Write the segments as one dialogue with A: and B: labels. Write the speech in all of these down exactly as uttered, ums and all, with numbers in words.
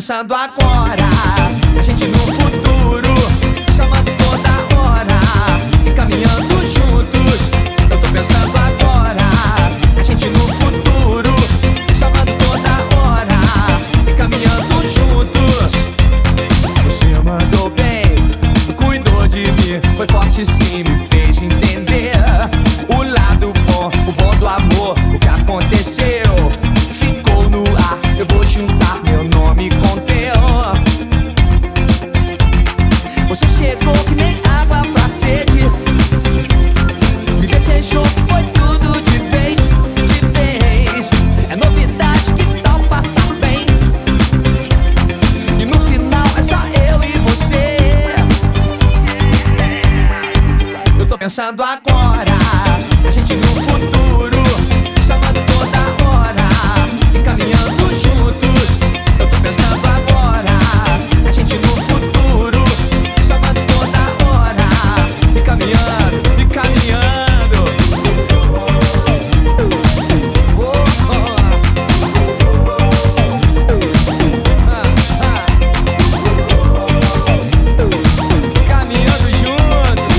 A: pensando agora, a gente no futuro, chamando toda hora e caminhando juntos. Eu tô pensando agora, a gente no futuro, chamando toda hora e caminhando juntos. Você mandou bem, cuidou de mim, foi forte sim, me fez entender o lado bom, o bom do amor. O que aconteceu ficou no ar, eu vou juntar meu nome com teu. Você chegou que nem água pra sede, me desejou que foi tudo de vez, de vez. É novidade, que tal passar bem? E no final é só eu e você. Eu tô pensando agora, a gente no futuro, chamando toda hora e caminhando juntos. Eu tô pensando agora, a gente no futuro, chamando toda hora e caminhando, e caminhando. Oh, oh. Ah, ah. Caminhando juntos.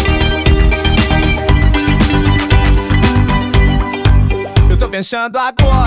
A: Pensando agora.